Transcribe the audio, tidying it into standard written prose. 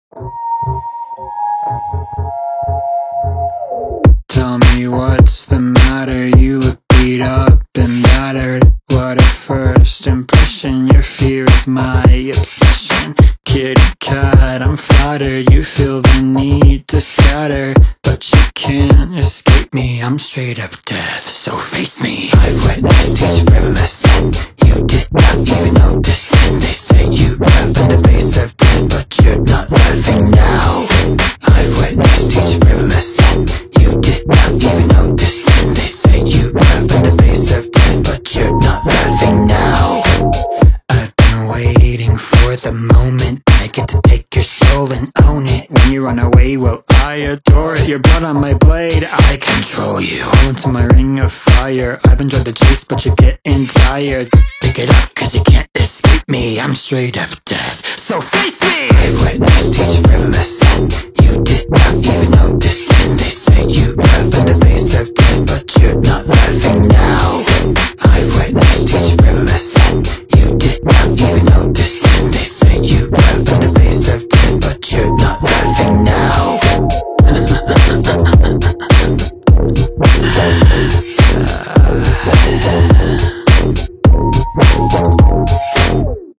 Tell me what's the matter, you look beat up and battered. What a first impression, your fear is my obsession. Kitty cat, I'm flattered, you feel the need to scatter, but you can't escape me, I'm straight up death, so face me. I've witnessed each frivolous sin you did not even notice. And they say you rap in the face of death, but you're not laughing now. I've witnessed each frivolous sin you did not even notice. And they say you rap in the face of death, but you're not laughing now. I've been waiting for the moment I get to take your soul and own it. When you run away, well, I adore it. Your blood on my blade, I control you. Fall into my ring of fire. I've enjoyed the chase, but you're getting tired. Pick it up, cause you can't escape me, I'm straight up death, so face me! I've witnessed each frivolous sin you did not even notice. And they say you rap in the face of death, but you're not laughing now. I've witnessed each frivolous sin you did not even notice. And they say you